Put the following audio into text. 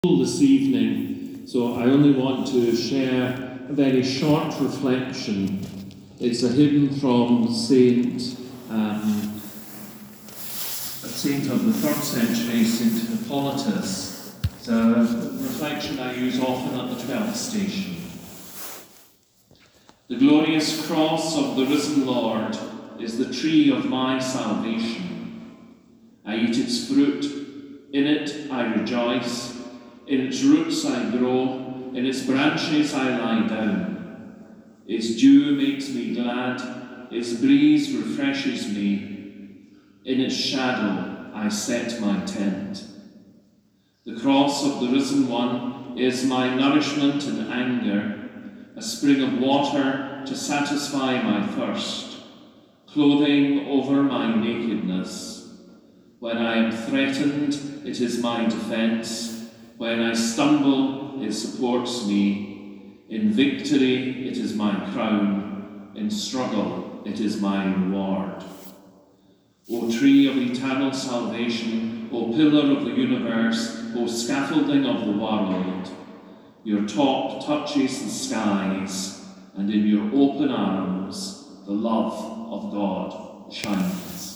This evening, so I only want to share a very short reflection. It's a hymn from a saint of the 3rd century, St. Hippolytus. It's a reflection I use often at the 12th station. The glorious cross of the risen Lord is the tree of my salvation. I eat its fruit, in it I rejoice. In its roots I grow, in its branches I lie down. Its dew makes me glad, its breeze refreshes me. In its shadow I set my tent. The cross of the risen one is my nourishment in anger, a spring of water to satisfy my thirst, clothing over my nakedness. When I am threatened, it is my defence. When I stumble, it supports me. In victory, it is my crown. In struggle, it is my reward. O tree of eternal salvation, O pillar of the universe, O scaffolding of the world, your top touches the skies, and in your open arms, the love of God shines.